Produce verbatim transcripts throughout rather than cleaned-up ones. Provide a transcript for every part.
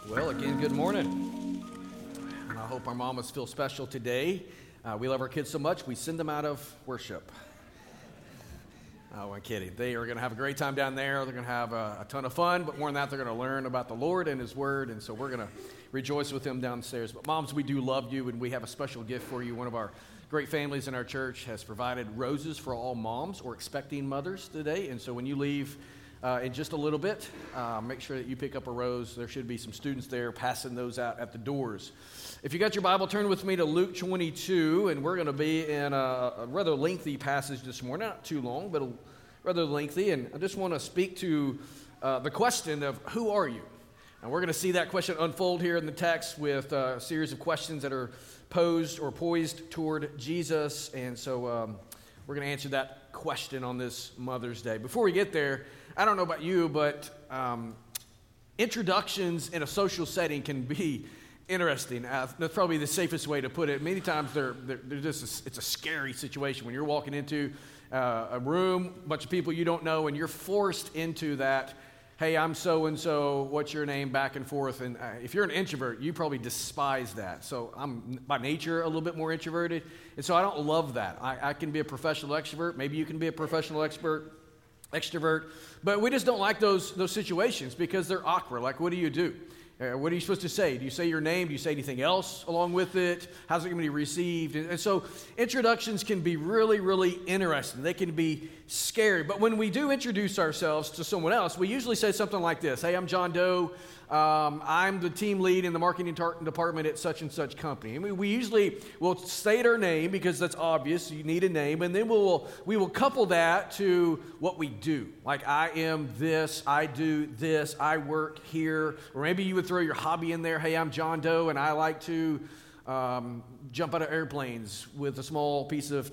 Well, again, good morning. And I hope our mamas feel special today. Uh, we love our kids so much, we send them out of worship. Oh, I'm kidding. They are going to have a great time down there. They're going to have a, a ton of fun, but more than that, they're going to learn about the Lord and His Word, and so we're going to rejoice with them downstairs. But moms, we do love you, and we have a special gift for you. One of our great families in our church has provided roses for all moms or expecting mothers today, and so when you leave uh, in just a little bit, uh, make sure that you pick up a rose. There should be some students there passing those out at the doors. If you got your Bible, turn with me to Luke twenty-two, and we're going to be in a, a rather lengthy passage this morning. Not too long, but a, rather lengthy, and I just want to speak to uh, the question of who are you? And we're going to see that question unfold here in the text with uh, a series of questions that are posed or poised toward Jesus, and so um, we're going to answer that question on this Mother's Day. Before we get there, I don't know about you, but um, introductions in a social setting can be interesting. Uh, that's probably the safest way to put it. Many times they're, they're, they're just a, it's a scary situation when you're walking into uh, a room, a bunch of people you don't know, and you're forced into that, hey, I'm so-and-so, what's your name, back and forth. And uh, if you're an introvert, you probably despise that. So I'm, by nature, a little bit more introverted, and so I don't love that. I, I can be a professional extrovert. Maybe you can be a professional expert, extrovert, but we just don't like those, those situations because they're awkward. Like, what do you do? Uh, what are you supposed to say? Do you say your name? Do you say anything else along with it? How's it going to be received? And, and so introductions can be really, really interesting. They can be scary. But when we do introduce ourselves to someone else, we usually say something like this. Hey, I'm John Doe. Um, I'm the team lead in the marketing tar- department at such and such company. I mean, we usually will state our name because that's obvious. You need a name. And then we will, we will couple that to what we do. Like, I am this, I do this, I work here. Or maybe you would throw your hobby in there. Hey, I'm John Doe, and I like to um, jump out of airplanes with a small piece of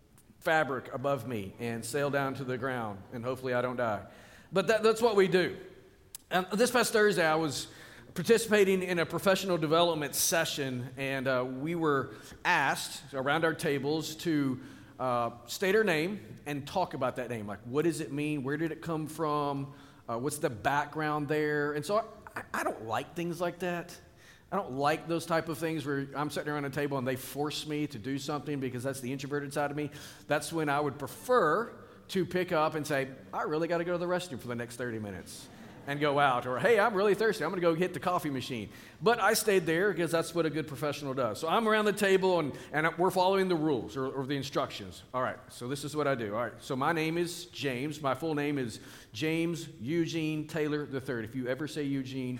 fabric above me and sail down to the ground, and hopefully I don't die. But that, that's what we do. And this past Thursday, I was participating in a professional development session, and uh, we were asked around our tables to uh, state our name and talk about that name. Like, what does it mean? Where did it come from? Uh, what's the background there? And so I, I don't like things like that. I don't like those type of things where I'm sitting around a table and they force me to do something because that's the introverted side of me. That's when I would prefer to pick up and say, I really got to go to the restroom for the next thirty minutes. And go out, or hey, I'm really thirsty, I'm going to go hit the coffee machine. But I stayed there because that's what a good professional does. So I'm around the table, and, and we're following the rules or, or the instructions. All right, so this is what I do. All right, so my name is James. My full name is James Eugene Taylor the third. If you ever say Eugene,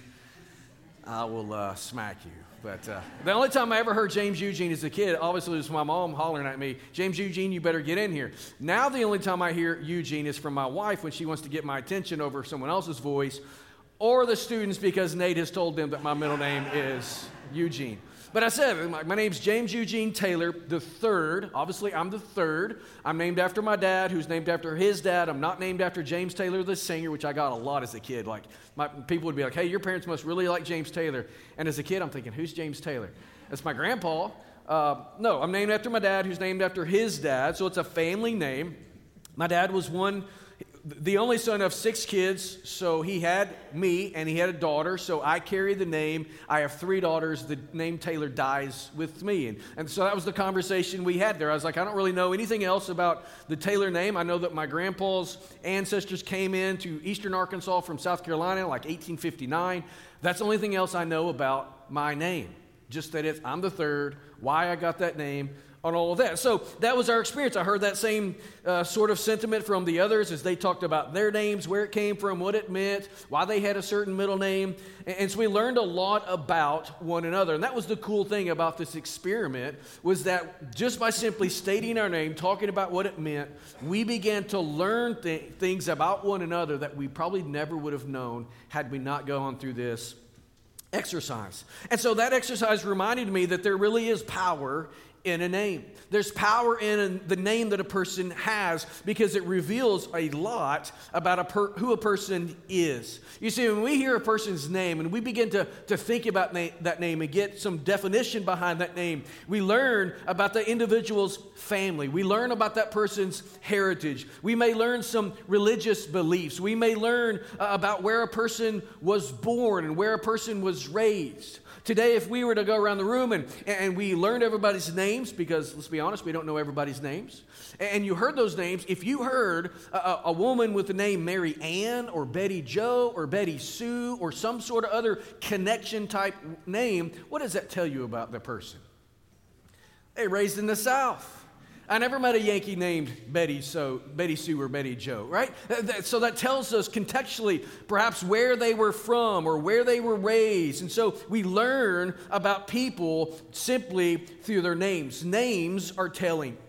I will uh, smack you. But uh, the only time I ever heard James Eugene as a kid, obviously, was my mom hollering at me, James Eugene, you better get in here. Now the only time I hear Eugene is from my wife when she wants to get my attention over someone else's voice, or the students because Nate has told them that my middle name is Eugene. But I said, my, my name's James Eugene Taylor the third. Obviously, I'm the third. I'm named after my dad, who's named after his dad. I'm not named after James Taylor the singer, which I got a lot as a kid. Like, my people would be like, hey, your parents must really like James Taylor. And as a kid, I'm thinking, who's James Taylor? That's my grandpa. Uh, no, I'm named after my dad, who's named after his dad. So it's a family name. My dad was one... the only son of six kids, so he had me, and he had a daughter, so I carry the name. I have three daughters. The name Taylor dies with me. And, and so that was the conversation we had there. I was like, I don't really know anything else about the Taylor name. I know that my grandpa's ancestors came into eastern Arkansas from South Carolina, like eighteen fifty-nine. That's the only thing else I know about my name, just that it's, I'm the third, why I got that name, on all of that. So that was our experience. I heard that same uh, sort of sentiment from the others as they talked about their names, where it came from, what it meant, why they had a certain middle name. And, and so we learned a lot about one another. And that was the cool thing about this experiment, was that just by simply stating our name, talking about what it meant, we began to learn th- things about one another that we probably never would have known had we not gone through this exercise. And so that exercise reminded me that there really is power in a name. There's power in the name that a person has because it reveals a lot about a per, who a person is. You see, when we hear a person's name and we begin to, to think about na- that name and get some definition behind that name, we learn about the individual's family. We learn about that person's heritage. We may learn some religious beliefs. We may learn uh, about where a person was born and where a person was raised. Today, if we were to go around the room and, and we learned everybody's names, because let's be honest, we don't know everybody's names, and you heard those names, if you heard a, a woman with the name Mary Ann or Betty Joe or Betty Sue or some sort of other connection type name, what does that tell you about the person? They raised in the South. I never met a Yankee named Betty, so Betty Sue or Betty Joe, right? So that tells us contextually perhaps where they were from or where they were raised. And so we learn about people simply through their names. Names are telling.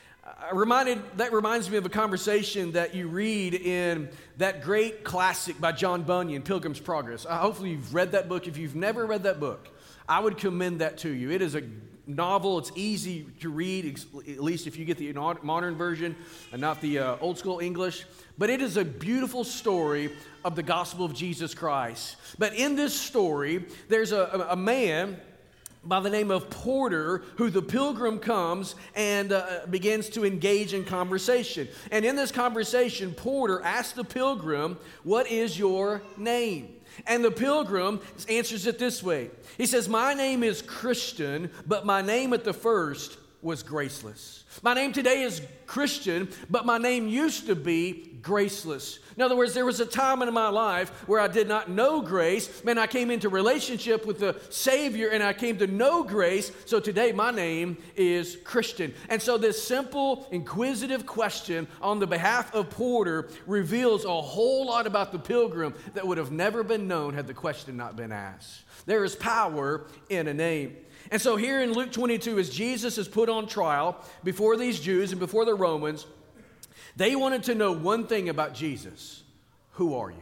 I reminded, that reminds me of a conversation that you read in that great classic by John Bunyan, Pilgrim's Progress. Uh, hopefully you've read that book. If you've never read that book, I would commend that to you. It is a novel. It's easy to read, at least if you get the modern version and not the uh, old school English. But it is a beautiful story of the gospel of Jesus Christ. But in this story, there's a, a man by the name of Porter, who the pilgrim comes and uh, begins to engage in conversation. And in this conversation, Porter asks the pilgrim, "What is your name?" And the pilgrim answers it this way. He says, "My name is Christian, but my name at the first was graceless. My name today is Christian, but my name used to be graceless." In other words, there was a time in my life where I did not know grace. Man, I came into relationship with the Savior and I came to know grace. So today my name is Christian. And so this simple, inquisitive question on the behalf of Porter reveals a whole lot about the pilgrim that would have never been known had the question not been asked. There is power in a name. And so here in Luke twenty-two, as Jesus is put on trial before these Jews and before the Romans, they wanted to know one thing about Jesus. Who are you?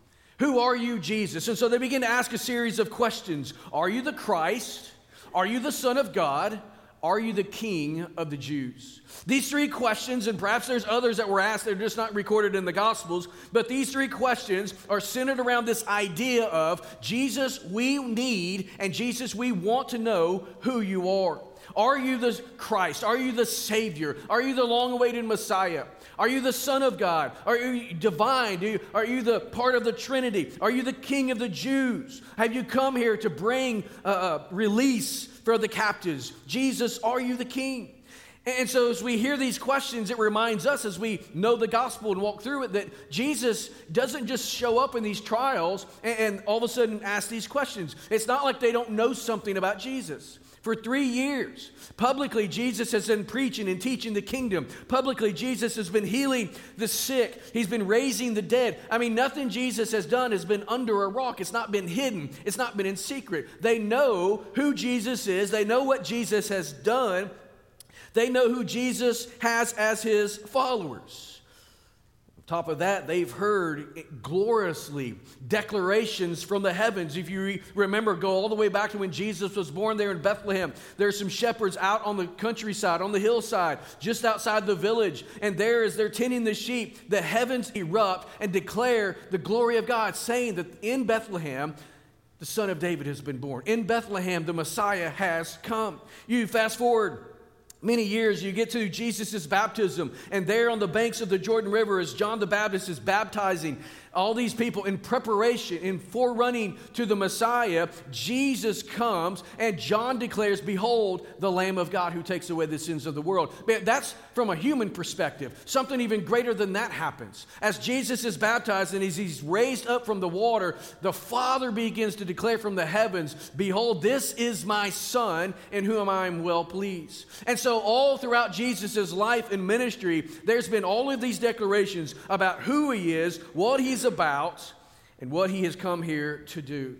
Who are you, Jesus? And so they begin to ask a series of questions. Are you the Christ? Are you the Son of God? Are you the King of the Jews? These three questions, and perhaps there's others that were asked that are just not recorded in the Gospels, but these three questions are centered around this idea of Jesus, we need, and Jesus, we want to know who you are. Are you the Christ? Are you the Savior? Are you the long-awaited Messiah? Are you the Son of God? Are you divine? Do you, are you the part of the Trinity? Are you the King of the Jews? Have you come here to bring uh, release for the captives? Jesus, are you the King? And so as we hear these questions, it reminds us as we know the gospel and walk through it that Jesus doesn't just show up in these trials and, and all of a sudden ask these questions. It's not like they don't know something about Jesus. For three years, publicly, Jesus has been preaching and teaching the kingdom. Publicly, Jesus has been healing the sick. He's been raising the dead. I mean, nothing Jesus has done has been under a rock. It's not been hidden. It's not been in secret. They know who Jesus is. They know what Jesus has done. They know who Jesus has as his followers. On top of that, they've heard gloriously declarations from the heavens. If you re- remember, go all the way back to when Jesus was born there in Bethlehem. There's some shepherds out on the countryside, on the hillside, just outside the village. And there, as they're tending the sheep, the heavens erupt and declare the glory of God, saying that in Bethlehem, the Son of David has been born. In Bethlehem, the Messiah has come. You fast forward many years, you get to Jesus' baptism, and there on the banks of the Jordan River as John the Baptist is baptizing all these people in preparation, in forerunning to the Messiah, Jesus comes and John declares, "Behold, the Lamb of God who takes away the sins of the world." Man, that's from a human perspective. Something even greater than that happens. As Jesus is baptized and as he's raised up from the water, the Father begins to declare from the heavens, "Behold, this is my Son in whom I am well pleased." And so all throughout Jesus' life and ministry, there's been all of these declarations about who he is, what he's about, and what he has come here to do.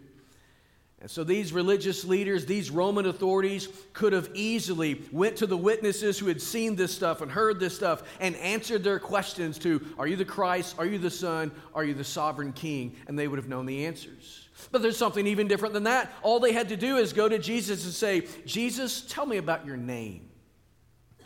And so these religious leaders, these Roman authorities could have easily went to the witnesses who had seen this stuff and heard this stuff and answered their questions to, "Are you the Christ? Are you the Son? Are you the sovereign King?" And they would have known the answers. But there's something even different than that. All they had to do is go to Jesus and say, "Jesus, tell me about your name.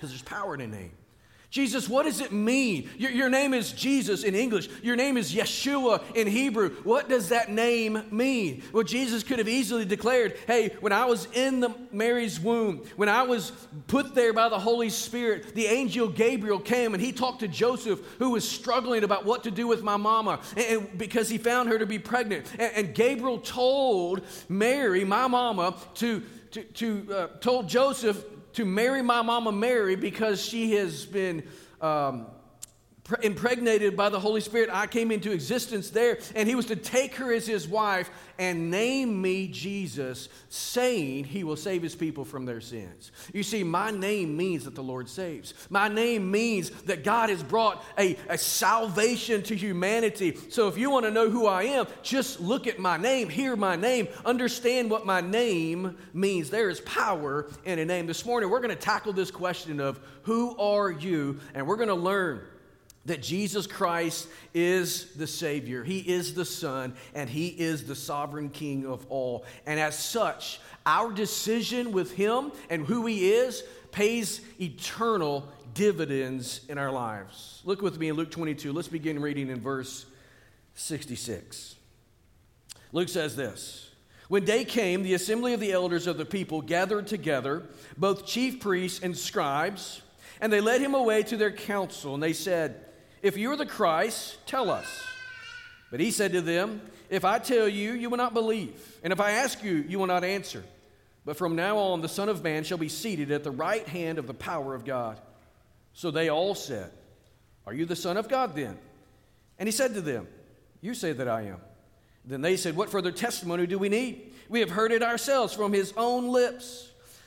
because there's power in a name. Jesus, what does it mean? Your, your name is Jesus in English. Your name is Yeshua in Hebrew. What does that name mean? Well, Jesus could have easily declared, hey, when I was in the Mary's womb, when I was put there by the Holy Spirit, the angel Gabriel came and he talked to Joseph, who was struggling about what to do with my mama, and, and because he found her to be pregnant. And, and Gabriel told Mary, my mama, to, to, to uh, told Joseph, to marry my mama Mary because she has been um, pre- impregnated by the Holy Spirit. I came into existence there, and he was to take her as his wife and name me Jesus, saying he will save his people from their sins. You see, my name means that the Lord saves. My name means that God has brought a, a salvation to humanity. So if you want to know who I am, just look at my name, hear my name, understand what my name means. There is power in a name. This morning, we're going to tackle this question of who are you, and we're going to learn that Jesus Christ is the Savior, He is the Son, and He is the sovereign King of all. And as such, our decision with Him and who He is pays eternal dividends in our lives. Look with me in Luke twenty-two. Let's begin reading in verse sixty-six. Luke says this: When day came, the assembly of the elders of the people gathered together, both chief priests and scribes, and they led Him away to their council, and they said, If you are the Christ, tell us. But He said to them, If I tell you, you will not believe. And if I ask you, you will not answer. But from now on, the Son of Man shall be seated at the right hand of the power of God. So they all said, Are you the Son of God then? And He said to them, You say that I am. Then they said, What further testimony do we need? We have heard it ourselves from His own lips.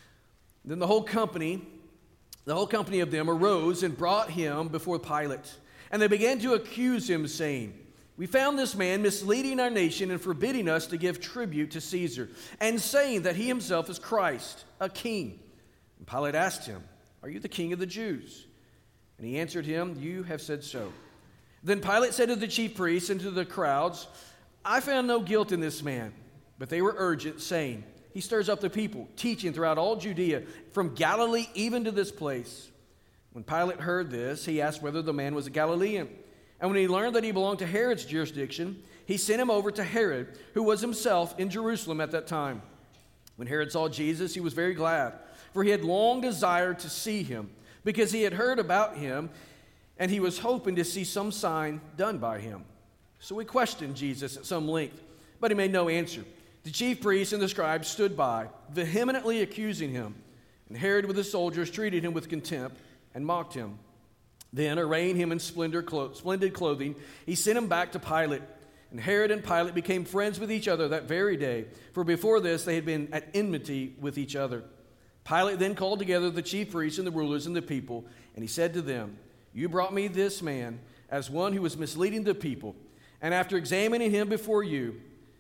Then the whole company, the whole company of them arose and brought Him before Pilate. And they began to accuse Him, saying, We found this man misleading our nation and forbidding us to give tribute to Caesar, and saying that he himself is Christ, a king. And Pilate asked him, Are you the king of the Jews? And he answered him, You have said so. Then Pilate said to the chief priests and to the crowds, I found no guilt in this man. But they were urgent, saying, He stirs up the people, teaching throughout all Judea, from Galilee even to this place. When Pilate heard this, he asked whether the man was a Galilean. And when he learned that he belonged to Herod's jurisdiction, he sent him over to Herod, who was himself in Jerusalem at that time. When Herod saw Jesus, he was very glad, for he had long desired to see him, because he had heard about him, and he was hoping to see some sign done by him. So he questioned Jesus at some length, but he made no answer. The chief priests and the scribes stood by, vehemently accusing him. And Herod with his soldiers treated him with contempt and mocked him. Then, arraying him in splendor, clo- splendid clothing, he sent him back to Pilate. And Herod and Pilate became friends with each other that very day, for before this they had been at enmity with each other. Pilate then called together the chief priests and the rulers and the people, and he said to them, You brought me this man as one who was misleading the people, and after examining him before you,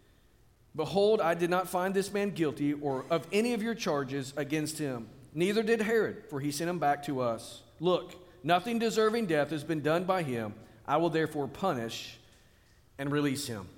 behold, I did not find this man guilty or of any of your charges against him. Neither did Herod, for he sent him back to us. Look, nothing deserving death has been done by him. I will therefore punish and release him.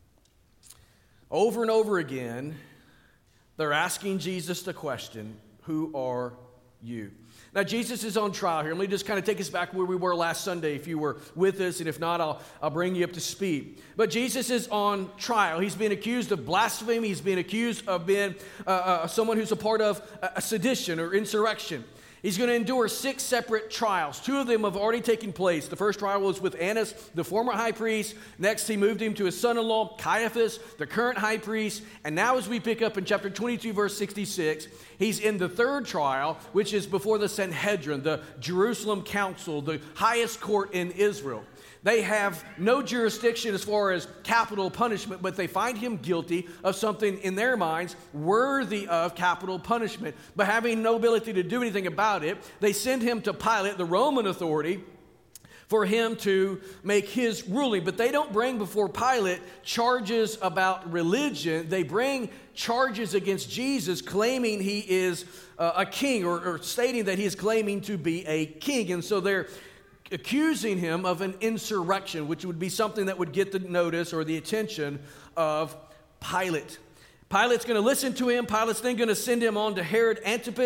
Over and over again, they're asking Jesus the question, Who are you? Now, Jesus is on trial here. Let me just kind of take us back where we were last Sunday, if you were with us, and if not, I'll, I'll bring you up to speed. But Jesus is on trial. He's being accused of blasphemy. He's being accused of being uh, uh, someone who's a part of a sedition or insurrection. He's going to endure six separate trials. Two of them have already taken place. The first trial was with Annas, the former high priest. Next, he moved him to his son-in-law, Caiaphas, the current high priest. And now as we pick up in chapter twenty-two, verse sixty-six, he's in the third trial, which is before the Sanhedrin, the Jerusalem council, the highest court in Israel. They have no jurisdiction as far as capital punishment, but they find him guilty of something in their minds worthy of capital punishment. But having no ability to do anything about it, they send him to Pilate, the Roman authority, for him to make his ruling. But they don't bring before Pilate charges about religion. They bring charges against Jesus, claiming he is uh, a king, or, or stating that he is claiming to be a king. And so they're accusing him of an insurrection, which would be something that would get the notice or the attention of Pilate. Pilate's going to listen to him. Pilate's then going to send him on to Herod Antipas,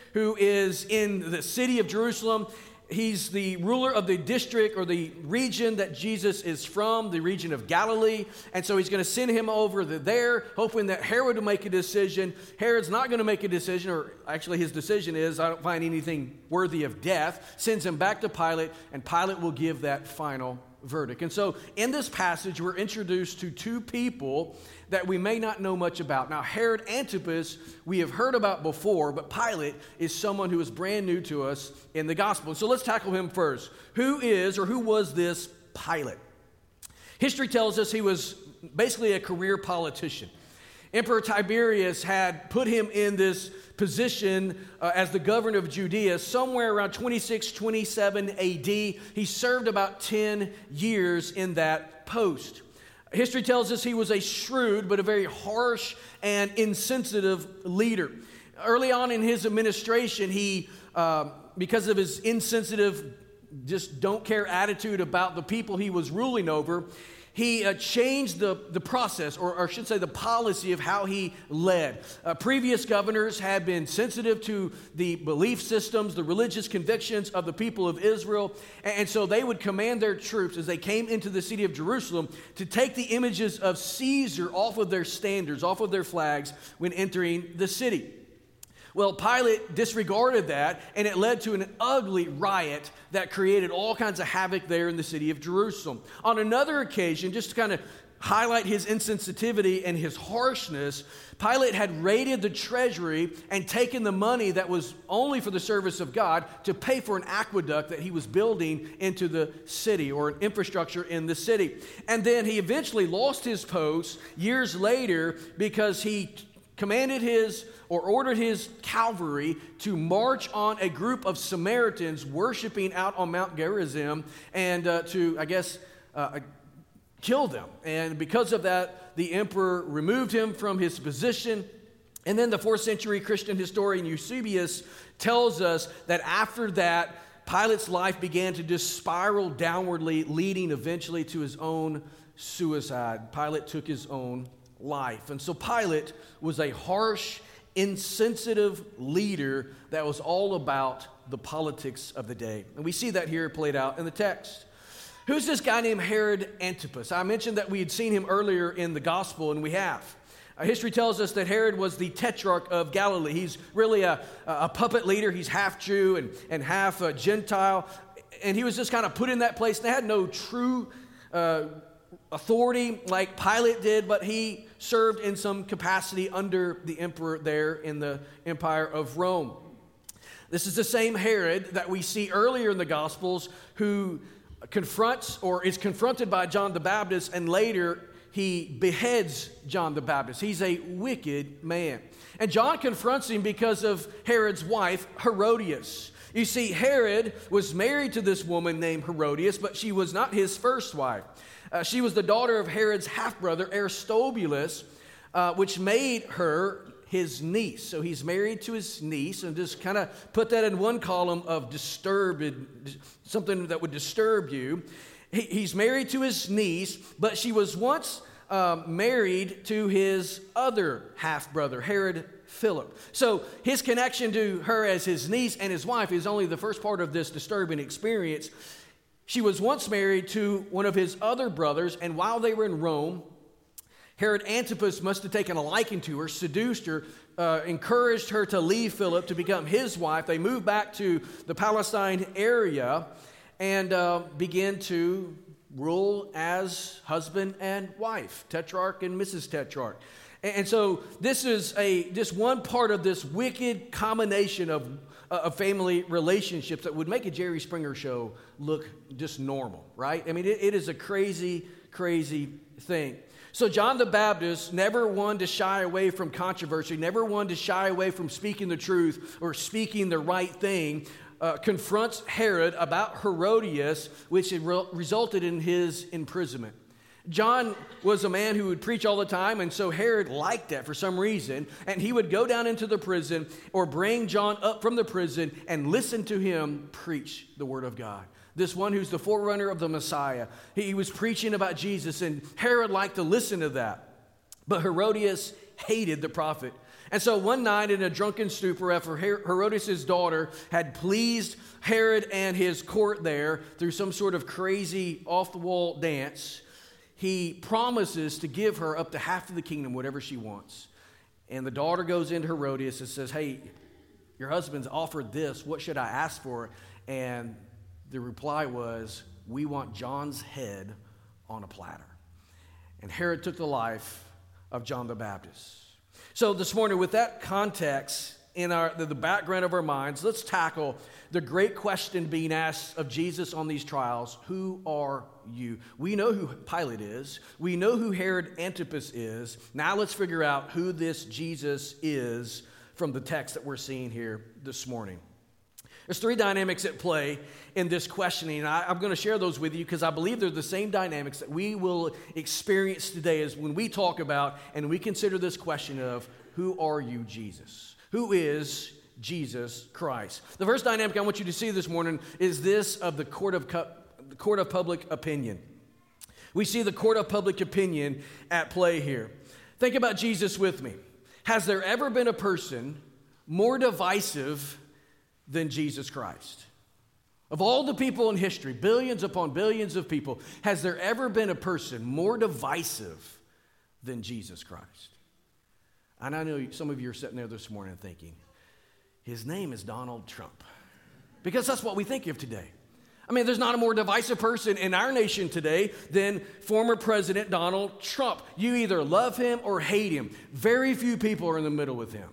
who is in the city of Jerusalem. He's the ruler of the district or the region that Jesus is from, the region of Galilee. And so he's going to send him over there, hoping that Herod will make a decision. Herod's not going to make a decision, or actually his decision is, I don't find anything worthy of death. Sends him back to Pilate, and Pilate will give that final verdict. And so in this passage, we're introduced to two people that we may not know much about. Now, Herod Antipas, we have heard about before, but Pilate is someone who is brand new to us in the gospel. So let's tackle him first. Who is or who was this Pilate? History tells us he was basically a career politician. Emperor Tiberius had put him in this position uh, as the governor of Judea somewhere around twenty-six, twenty-seven A D. He served about ten years in that post. History tells us he was a shrewd but a very harsh and insensitive leader. Early on in his administration, he, uh, because of his insensitive, just don't care attitude about the people he was ruling over, he uh, changed the, the process, or, or I should say the policy of how he led. Uh, previous governors had been sensitive to the belief systems, the religious convictions of the people of Israel, and, and so they would command their troops as they came into the city of Jerusalem to take the images of Caesar off of their standards, off of their flags when entering the city. Well, Pilate disregarded that, and it led to an ugly riot that created all kinds of havoc there in the city of Jerusalem. On another occasion, just to kind of highlight his insensitivity and his harshness, Pilate had raided the treasury and taken the money that was only for the service of God to pay for an aqueduct that he was building into the city, or an infrastructure in the city. And then he eventually lost his post years later because he commanded his or ordered his cavalry to march on a group of Samaritans worshiping out on Mount Gerizim and uh, to, I guess, uh, kill them. And because of that, the emperor removed him from his position. And then the fourth century Christian historian Eusebius tells us that after that, Pilate's life began to just spiral downwardly, leading eventually to his own suicide. Pilate took his own life. And so Pilate was a harsh, insensitive leader that was all about the politics of the day. And we see that here played out in the text. Who's this guy named Herod Antipas? I mentioned that we had seen him earlier in the gospel, and we have. Uh, history tells us that Herod was the tetrarch of Galilee. He's really a, a puppet leader. He's half Jew and, and half uh, Gentile. And he was just kind of put in that place. They had no true uh, authority like Pilate did, but he served in some capacity under the emperor there in the Empire of Rome. This is the same Herod that we see earlier in the Gospels who confronts or is confronted by John the Baptist, and later he beheads John the Baptist. He's a wicked man. And John confronts him because of Herod's wife, Herodias. You see, Herod was married to this woman named Herodias, but she was not his first wife. Uh, she was the daughter of Herod's half-brother, Aristobulus, uh, which made her his niece. So he's married to his niece, and just kind of put that in one column of disturbed, something that would disturb you. He, he's married to his niece, but she was once uh, married to his other half-brother, Herod Philip. So his connection to her as his niece and his wife is only the first part of this disturbing experience. She was once married to one of his other brothers, and while they were in Rome, Herod Antipas must have taken a liking to her, seduced her, uh, encouraged her to leave Philip to become his wife. They moved back to the Palestine area and uh, began to rule as husband and wife, Tetrarch and Missus Tetrarch. And, and so this is a just one part of this wicked combination of of family relationships that would make a Jerry Springer show look just normal, right? I mean, it, it is a crazy, crazy thing. So John the Baptist, never one to shy away from controversy, never one to shy away from speaking the truth or speaking the right thing, uh, confronts Herod about Herodias, which re- resulted in his imprisonment. John was a man who would preach all the time, and so Herod liked that for some reason, and he would go down into the prison or bring John up from the prison and listen to him preach the word of God. This one who's the forerunner of the Messiah. He was preaching about Jesus, and Herod liked to listen to that. But Herodias hated the prophet. And so one night in a drunken stupor, after Herodias' daughter had pleased Herod and his court there through some sort of crazy off-the-wall dance, he promises to give her up to half of the kingdom, whatever she wants. And the daughter goes into Herodias and says, hey, your husband's offered this. What should I ask for? And the reply was, we want John's head on a platter. And Herod took the life of John the Baptist. So this morning, with that context in our the, the background of our minds, let's tackle the great question being asked of Jesus on these trials. Who are you? We know who Pilate is. We know who Herod Antipas is. Now let's figure out who this Jesus is from the text that we're seeing here this morning. There's three dynamics at play in this questioning. I, I'm going to share those with you because I believe they're the same dynamics that we will experience today as when we talk about and we consider this question of, who are you, Jesus? Who is Jesus Christ? The first dynamic I want you to see this morning is this of the court of, the court of public opinion. We see the court of public opinion at play here. Think about Jesus with me. Has there ever been a person more divisive than Jesus Christ? Of all the people in history, billions upon billions of people, has there ever been a person more divisive than Jesus Christ? And I know some of you are sitting there this morning thinking, his name is Donald Trump. Because that's what we think of today. I mean, there's not a more divisive person in our nation today than former President Donald Trump. You either love him or hate him. Very few people are in the middle with him.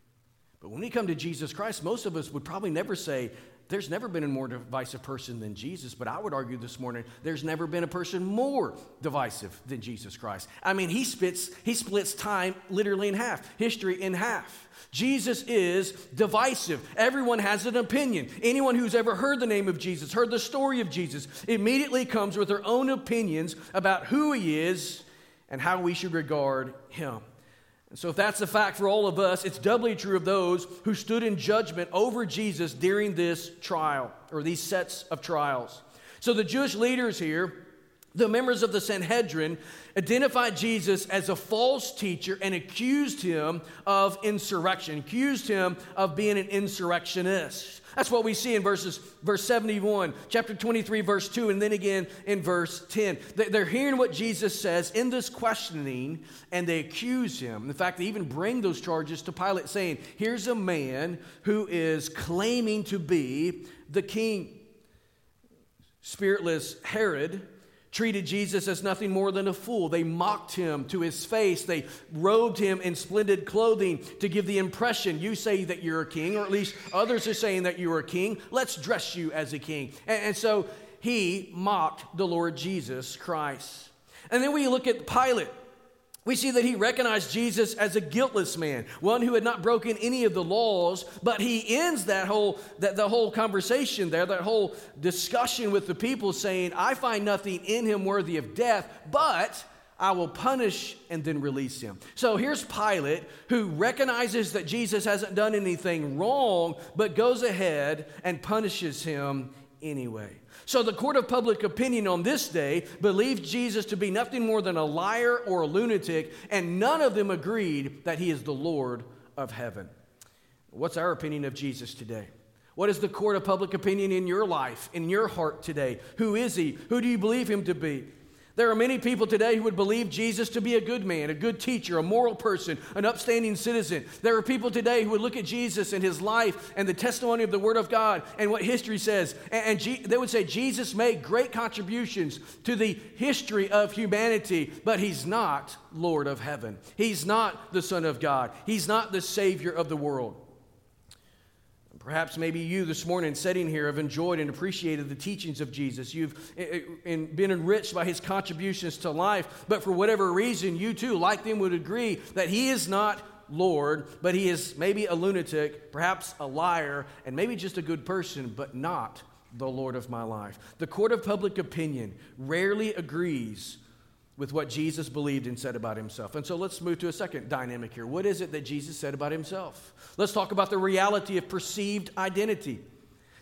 But when we come to Jesus Christ, most of us would probably never say, there's never been a more divisive person than Jesus. But I would argue this morning, there's never been a person more divisive than Jesus Christ. I mean, he splits, he splits time literally in half, history in half. Jesus is divisive. Everyone has an opinion. Anyone who's ever heard the name of Jesus, heard the story of Jesus, immediately comes with their own opinions about who he is and how we should regard him. So if that's the fact for all of us, it's doubly true of those who stood in judgment over Jesus during this trial, or these sets of trials. So the Jewish leaders here, the members of the Sanhedrin, identified Jesus as a false teacher and accused him of insurrection, accused him of being an insurrectionist. That's what we see in verses, verse seventy-one, chapter twenty-three, verse two, and then again in verse ten. They're hearing what Jesus says in this questioning, and they accuse him. In fact, they even bring those charges to Pilate, saying, here's a man who is claiming to be the king. Spiritless Herod treated Jesus as nothing more than a fool. They mocked him to his face. They robed him in splendid clothing to give the impression, you say that you're a king, or at least others are saying that you're a king. Let's dress you as a king. And, and so he mocked the Lord Jesus Christ. And then we look at Pilate. We see that he recognized Jesus as a guiltless man, one who had not broken any of the laws, but he ends that whole that the whole conversation there, that whole discussion with the people saying, I find nothing in him worthy of death, but I will punish and then release him. So here's Pilate, who recognizes that Jesus hasn't done anything wrong, but goes ahead and punishes him anyway. So the court of public opinion on this day believed Jesus to be nothing more than a liar or a lunatic, and none of them agreed that he is the Lord of heaven. What's our opinion of Jesus today? What is the court of public opinion in your life, in your heart today? Who is he? Who do you believe him to be? There are many people today who would believe Jesus to be a good man, a good teacher, a moral person, an upstanding citizen. There are people today who would look at Jesus and his life and the testimony of the Word of God and what history says, and, and G- they would say Jesus made great contributions to the history of humanity, but he's not Lord of heaven. He's not the Son of God. He's not the Savior of the world. Perhaps maybe you this morning sitting here have enjoyed and appreciated the teachings of Jesus. You've been enriched by his contributions to life, but for whatever reason, you too, like them, would agree that he is not Lord, but he is maybe a lunatic, perhaps a liar, and maybe just a good person, but not the Lord of my life. The court of public opinion rarely agrees with what Jesus believed and said about himself. And so let's move to a second dynamic here. What is it that Jesus said about himself? Let's talk about the reality of perceived identity.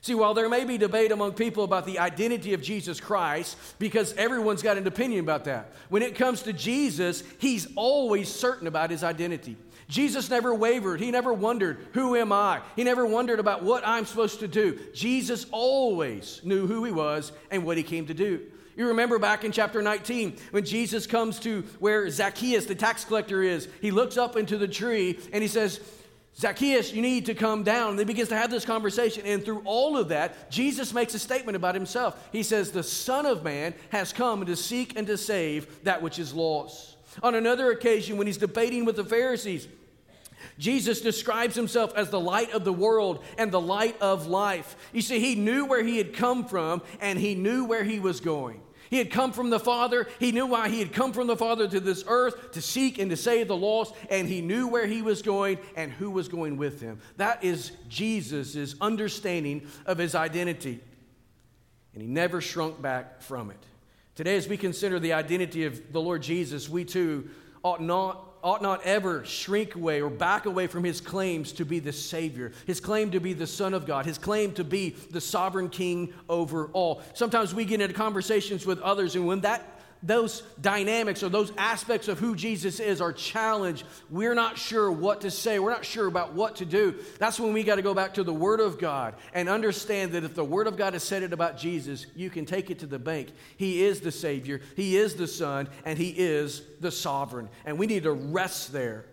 See, while there may be debate among people about the identity of Jesus Christ, because everyone's got an opinion about that, when it comes to Jesus, he's always certain about his identity. Jesus never wavered. He never wondered, who am I? He never wondered about what I'm supposed to do. Jesus always knew who he was and what he came to do. You remember back in chapter nineteen, when Jesus comes to where Zacchaeus, the tax collector, is. He looks up into the tree and he says, Zacchaeus, you need to come down. And they begins to have this conversation. And through all of that, Jesus makes a statement about himself. He says, the Son of Man has come to seek and to save that which is lost. On another occasion, when he's debating with the Pharisees, Jesus describes himself as the light of the world and the light of life. You see, he knew where he had come from and he knew where he was going. He had come from the Father. He knew why he had come from the Father to this earth to seek and to save the lost, and he knew where he was going and who was going with him. That is Jesus' understanding of his identity, and he never shrunk back from it. Today, as we consider the identity of the Lord Jesus, we too ought not ought not ever shrink away or back away from his claims to be the Savior, his claim to be the Son of God, his claim to be the sovereign King over all. Sometimes we get into conversations with others, and when that those dynamics or those aspects of who Jesus is are challenged, we're not sure what to say. We're not sure about what to do. That's when we got to go back to the Word of God and understand that if the Word of God has said it about Jesus, you can take it to the bank. He is the Savior, he is the Son, and he is the sovereign. And we need to rest there.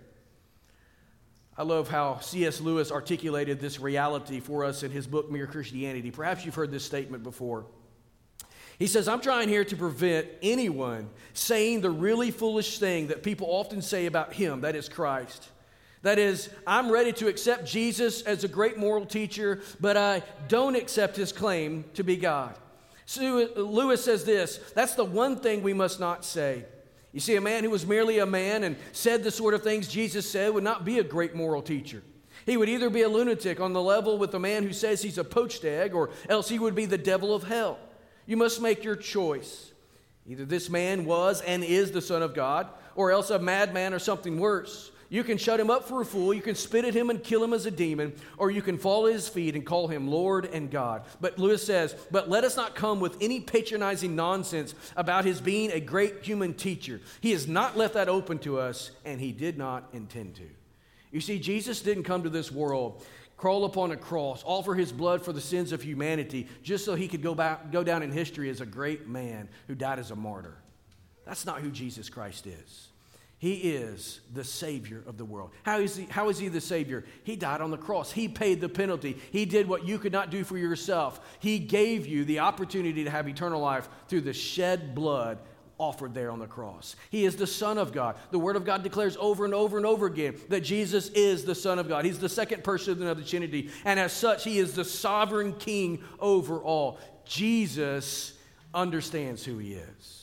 I love how C S Lewis articulated this reality for us in his book, Mere Christianity. Perhaps you've heard this statement before. He says, I'm trying here to prevent anyone saying the really foolish thing that people often say about him, that is Christ. That is, I'm ready to accept Jesus as a great moral teacher, but I don't accept his claim to be God. So Lewis says this, that's the one thing we must not say. You see, a man who was merely a man and said the sort of things Jesus said would not be a great moral teacher. He would either be a lunatic on the level with the man who says he's a poached egg, or else he would be the devil of hell. You must make your choice. Either this man was and is the Son of God, or else a madman or something worse. You can shut him up for a fool, you can spit at him and kill him as a demon, or you can fall at his feet and call him Lord and God. But Lewis says, but let us not come with any patronizing nonsense about his being a great human teacher. He has not left that open to us, and he did not intend to. You see, Jesus didn't come to this world, crawl upon a cross, offer his blood for the sins of humanity, just so he could go back, go down in history as a great man who died as a martyr. That's not who Jesus Christ is. He is the Savior of the world. How is he, how is he the Savior? He died on the cross. He paid the penalty. He did what you could not do for yourself. He gave you the opportunity to have eternal life through the shed blood offered there on the cross. He is the Son of God. The Word of God declares over and over and over again that Jesus is the Son of God. He's the second person of the Trinity, and as such, he is the sovereign King over all. Jesus understands who he is.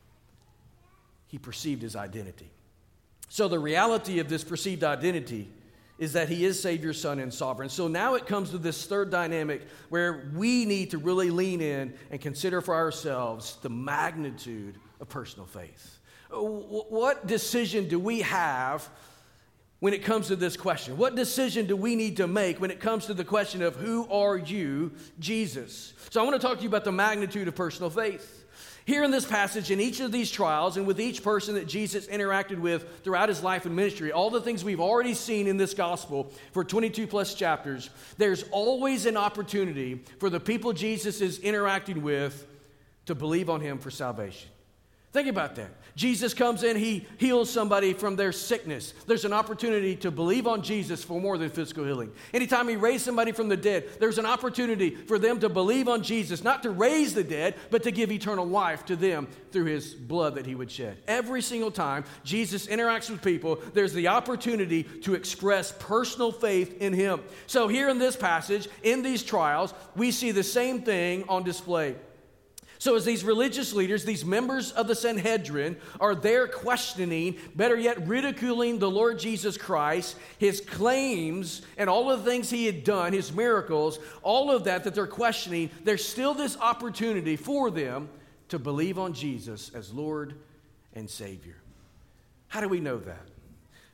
He perceived his identity. So the reality of this perceived identity is that he is Savior, Son, and Sovereign. So now it comes to this third dynamic where we need to really lean in and consider for ourselves the magnitude of personal faith. What decision do we have when it comes to this question? What decision do we need to make when it comes to the question of who are you, Jesus? So I want to talk to you about the magnitude of personal faith. Here in this passage, in each of these trials, and with each person that Jesus interacted with throughout his life and ministry, all the things we've already seen in this gospel for twenty-two plus chapters, there's always an opportunity for the people Jesus is interacting with to believe on him for salvation. Think about that. Jesus comes in, he heals somebody from their sickness. There's an opportunity to believe on Jesus for more than physical healing. Anytime he raised somebody from the dead, there's an opportunity for them to believe on Jesus, not to raise the dead, but to give eternal life to them through his blood that he would shed. Every single time Jesus interacts with people, there's the opportunity to express personal faith in him. So here in this passage, in these trials, we see the same thing on display. So as these religious leaders, these members of the Sanhedrin, are there questioning, better yet ridiculing the Lord Jesus Christ, his claims, and all of the things he had done, his miracles, all of that that they're questioning, there's still this opportunity for them to believe on Jesus as Lord and Savior. How do we know that?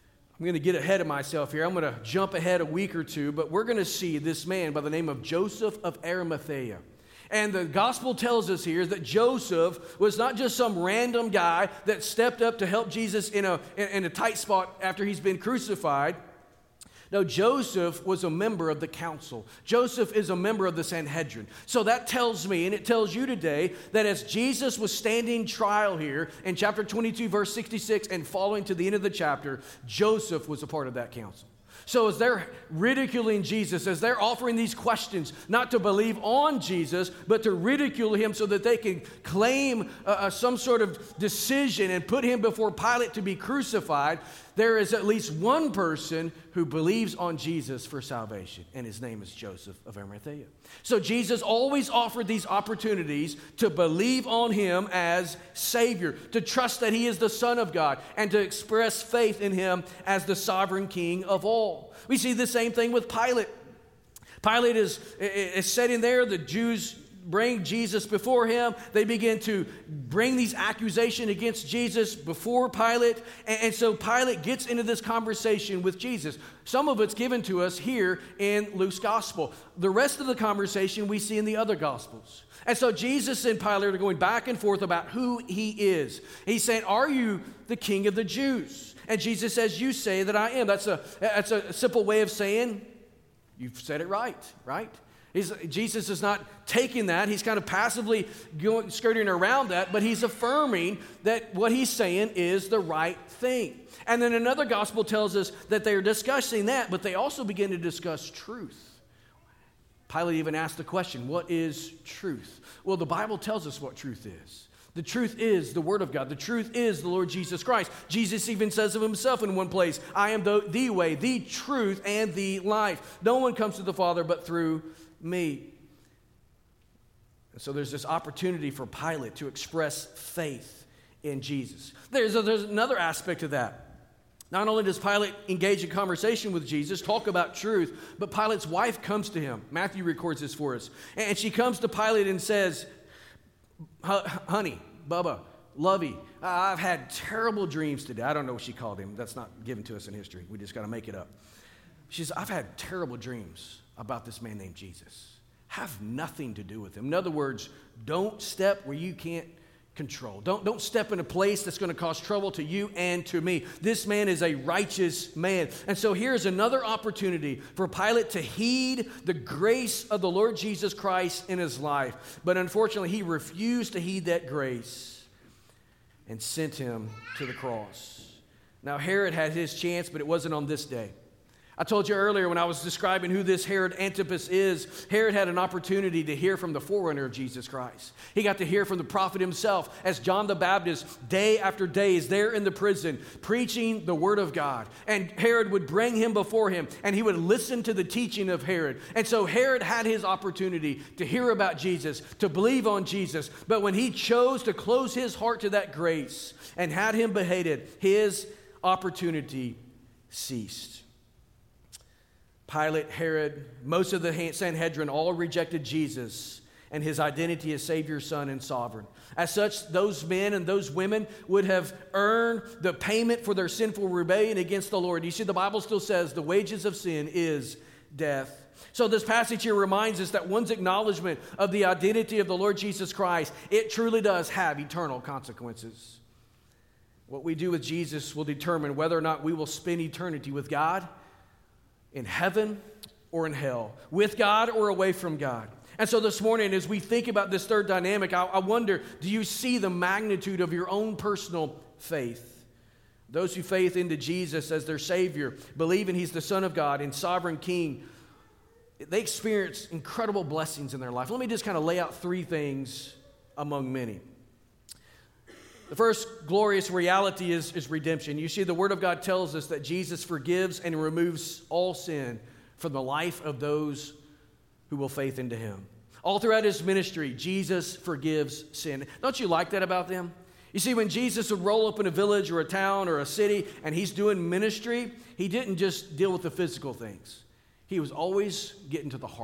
I'm going to get ahead of myself here. I'm going to jump ahead a week or two, but we're going to see this man by the name of Joseph of Arimathea. And the gospel tells us here that Joseph was not just some random guy that stepped up to help Jesus in a, in a tight spot after he's been crucified. No, Joseph was a member of the council. Joseph is a member of the Sanhedrin. So that tells me, and it tells you today, that as Jesus was standing trial here in chapter twenty-two, verse sixty-six, and following to the end of the chapter, Joseph was a part of that council. So as they're ridiculing Jesus, as they're offering these questions, not to believe on Jesus, but to ridicule him so that they can claim uh, uh, some sort of decision and put him before Pilate to be crucified, there is at least one person who believes on Jesus for salvation, and his name is Joseph of Arimathea. So Jesus always offered these opportunities to believe on him as Savior, to trust that he is the Son of God, and to express faith in him as the sovereign King of all. We see the same thing with Pilate. Pilate is, is sitting there, the Jews bring Jesus before him. They begin to bring these accusations against Jesus before Pilate. And, and so Pilate gets into this conversation with Jesus. Some of it's given to us here in Luke's gospel. The rest of the conversation we see in the other gospels. And so Jesus and Pilate are going back and forth about who he is. He's saying, "Are you the King of the Jews?" And Jesus says, "You say that I am." That's a, that's a simple way of saying, you've said it right, right? He's, Jesus is not taking that. He's kind of passively going, skirting around that, but he's affirming that what he's saying is the right thing. And then another gospel tells us that they're discussing that, but they also begin to discuss truth. Pilate even asked the question, what is truth? Well, the Bible tells us what truth is. The truth is the Word of God. The truth is the Lord Jesus Christ. Jesus even says of himself in one place, "I am the, the way, the truth, and the life. No one comes to the Father but through me." So there's this opportunity for Pilate to express faith in Jesus. There's, a, there's another aspect of that. Not only does Pilate engage in conversation with Jesus, talk about truth, but Pilate's wife comes to him. Matthew records this for us. And she comes to Pilate and says, "Honey, Bubba, Lovey, I've had terrible dreams today." I don't know what she called him. That's not given to us in history. We just got to make it up. She says, "I've had terrible dreams about this man named Jesus. Have nothing to do with him." In other words, don't step where you can't control. Don't, don't step in a place that's going to cause trouble to you and to me. This man is a righteous man. And so here's another opportunity for Pilate to heed the grace of the Lord Jesus Christ in his life. But unfortunately, he refused to heed that grace and sent him to the cross. Now, Herod had his chance, but it wasn't on this day. I told you earlier when I was describing who this Herod Antipas is, Herod had an opportunity to hear from the forerunner of Jesus Christ. He got to hear from the prophet himself as John the Baptist, day after day, is there in the prison preaching the word of God. And Herod would bring him before him, and he would listen to the teaching of Herod. And so Herod had his opportunity to hear about Jesus, to believe on Jesus. But when he chose to close his heart to that grace and had him beheaded, his opportunity ceased. Pilate, Herod, most of the Sanhedrin all rejected Jesus and his identity as Savior, Son, and Sovereign. As such, those men and those women would have earned the payment for their sinful rebellion against the Lord. You see, the Bible still says the wages of sin is death. So this passage here reminds us that one's acknowledgement of the identity of the Lord Jesus Christ, it truly does have eternal consequences. What we do with Jesus will determine whether or not we will spend eternity with God, in heaven or in hell, with God or away from God. And so this morning, as we think about this third dynamic, I, I wonder, do you see the magnitude of your own personal faith? Those who faith into Jesus as their Savior, believing He's the Son of God and Sovereign King, they experience incredible blessings in their life. Let me just kind of lay out three things among many. The first glorious reality is, is redemption. You see, the Word of God tells us that Jesus forgives and removes all sin from the life of those who will faith into Him. All throughout His ministry, Jesus forgives sin. Don't you like that about them? You see, when Jesus would roll up in a village or a town or a city and He's doing ministry, He didn't just deal with the physical things. He was always getting to the heart.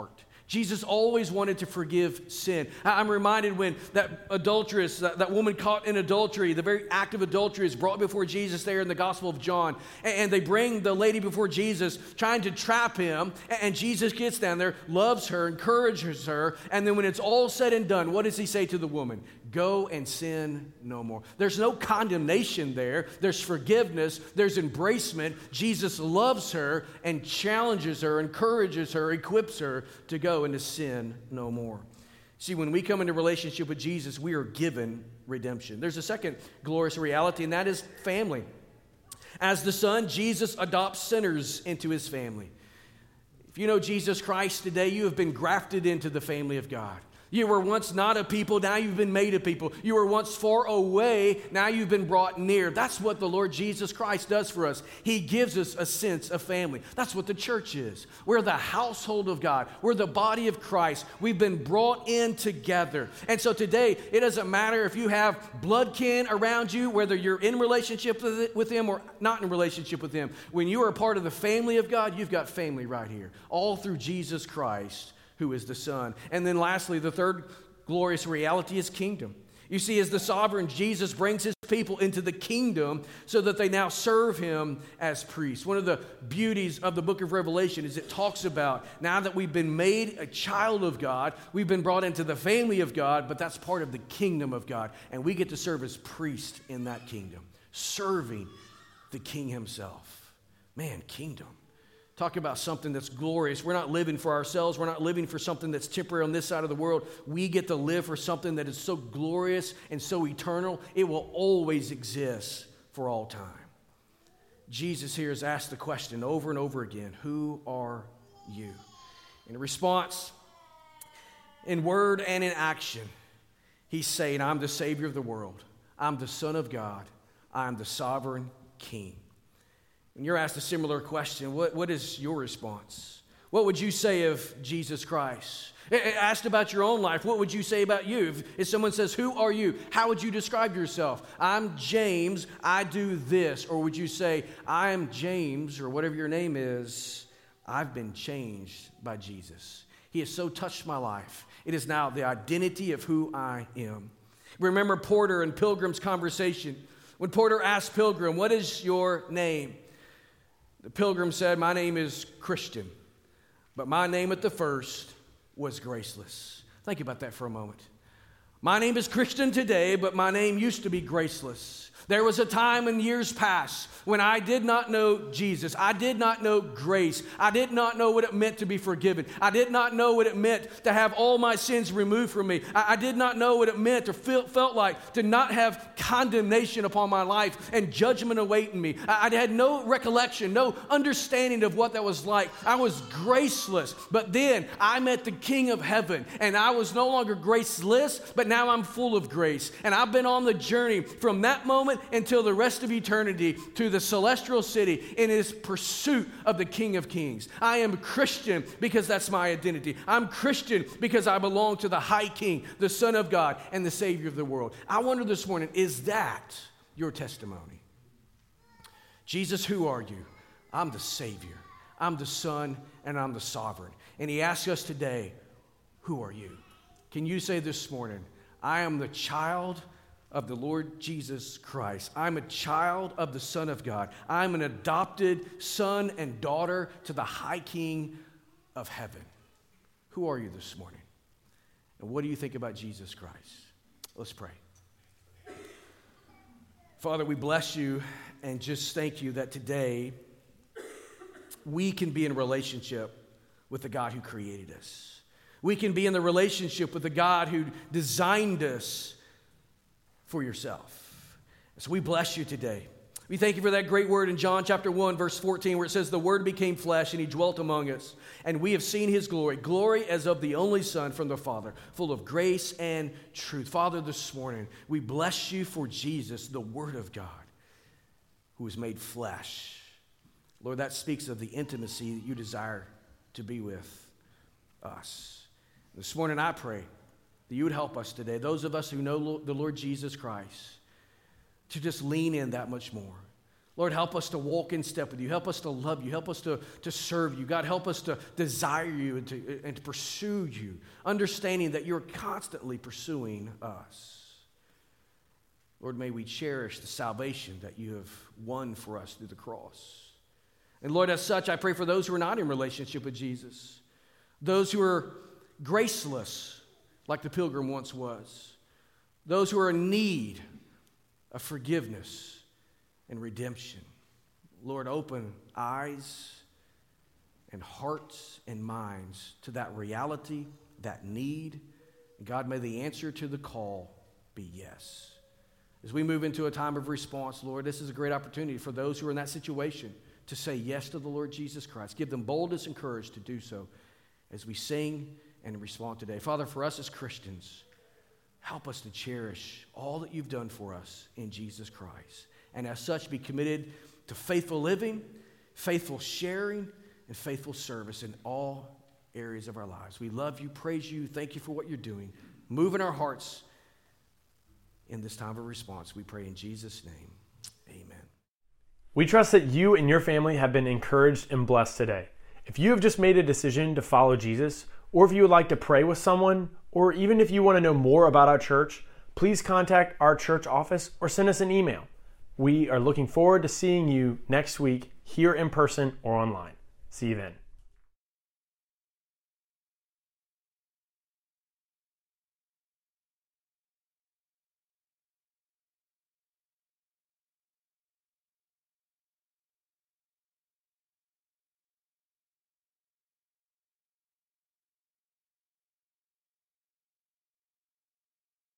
Jesus always wanted to forgive sin. I'm reminded when that adulteress, that, that woman caught in adultery, the very act of adultery is brought before Jesus there in the Gospel of John. And, and they bring the lady before Jesus, trying to trap him. And, and Jesus gets down there, loves her, encourages her. And then when it's all said and done, what does he say to the woman? Go and sin no more. There's no condemnation there. There's forgiveness. There's embracement. Jesus loves her and challenges her, encourages her, equips her to go and to sin no more. See, when we come into relationship with Jesus, we are given redemption. There's a second glorious reality, and that is family. As the Son, Jesus adopts sinners into his family. If you know Jesus Christ today, you have been grafted into the family of God. You were once not a people, now you've been made a people. You were once far away, now you've been brought near. That's what the Lord Jesus Christ does for us. He gives us a sense of family. That's what the church is. We're the household of God. We're the body of Christ. We've been brought in together. And so today, it doesn't matter if you have blood kin around you, whether you're in relationship with him or not in relationship with him. When you are a part of the family of God, you've got family right here, all through Jesus Christ, who is the Son. And then lastly, the third glorious reality is kingdom. You see, as the sovereign, Jesus brings his people into the kingdom so that they now serve him as priests. One of the beauties of the book of Revelation is it talks about now that we've been made a child of God, we've been brought into the family of God, but that's part of the kingdom of God. And we get to serve as priests in that kingdom, serving the King himself. Man, kingdom. Talk about something that's glorious. We're not living for ourselves. We're not living for something that's temporary on this side of the world. We get to live for something that is so glorious and so eternal, it will always exist for all time. Jesus here has asked the question over and over again, who are you? In response, in word and in action, he's saying, I'm the Savior of the world. I'm the Son of God. I'm the sovereign King. And you're asked a similar question. What, what is your response? What would you say of Jesus Christ? Asked about your own life, what would you say about you? If, if someone says, who are you? How would you describe yourself? I'm James, I do this. Or would you say, I am James, or whatever your name is, I've been changed by Jesus. He has so touched my life. It is now the identity of who I am. Remember Porter and Pilgrim's conversation. When Porter asked Pilgrim, what is your name? The Pilgrim said, my name is Christian, but my name at the first was Graceless. Think about that for a moment. My name is Christian today, but my name used to be Graceless. There was a time in years past when I did not know Jesus. I did not know grace. I did not know what it meant to be forgiven. I did not know what it meant to have all my sins removed from me. I, I did not know what it meant or feel, felt like to not have condemnation upon my life and judgment awaiting me. I, I had no recollection, no understanding of what that was like. I was graceless. But then I met the King of Heaven, and I was no longer graceless, but now I'm full of grace. And I've been on the journey from that moment until the rest of eternity to the celestial city in his pursuit of the King of Kings. I am Christian because that's my identity. I'm Christian because I belong to the High King, the Son of God, and the Savior of the world. I wonder this morning, is that your testimony? Jesus, who are you? I'm the Savior. I'm the Son, and I'm the Sovereign. And he asks us today, who are you? Can you say this morning, I am the child of the Lord Jesus Christ. I'm a child of the Son of God. I'm an adopted son and daughter to the High King of Heaven. Who are you this morning? And what do you think about Jesus Christ? Let's pray. Father, we bless you and just thank you that today we can be in a relationship with the God who created us. We can be in the relationship with the God who designed us for yourself. So we bless you today. We thank you for that great word in John chapter one, verse fourteen, where it says, the Word became flesh and he dwelt among us, and we have seen his glory, glory as of the only Son from the Father, full of grace and truth. Father, this morning, we bless you for Jesus, the Word of God, who was made flesh. Lord, that speaks of the intimacy that you desire to be with us. This morning, I pray that you would help us today, those of us who know the Lord Jesus Christ, to just lean in that much more. Lord, help us to walk in step with you. Help us to love you. Help us to, to serve you. God, help us to desire you and to, and to pursue you, understanding that you're constantly pursuing us. Lord, may we cherish the salvation that you have won for us through the cross. And Lord, as such, I pray for those who are not in relationship with Jesus, those who are graceless, like the pilgrim once was, those who are in need of forgiveness and redemption. Lord, open eyes and hearts and minds to that reality, that need. And God, may the answer to the call be yes. As we move into a time of response, Lord, this is a great opportunity for those who are in that situation to say yes to the Lord Jesus Christ. Give them boldness and courage to do so as we sing and respond today. Father, for us as Christians, help us to cherish all that you've done for us in Jesus Christ. And as such, be committed to faithful living, faithful sharing, and faithful service in all areas of our lives. We love you, praise you, thank you for what you're doing. Move in our hearts in this time of response. We pray in Jesus' name, amen. We trust that you and your family have been encouraged and blessed today. If you have just made a decision to follow Jesus, or if you would like to pray with someone, or even if you want to know more about our church, please contact our church office or send us an email. We are looking forward to seeing you next week here in person or online. See you then.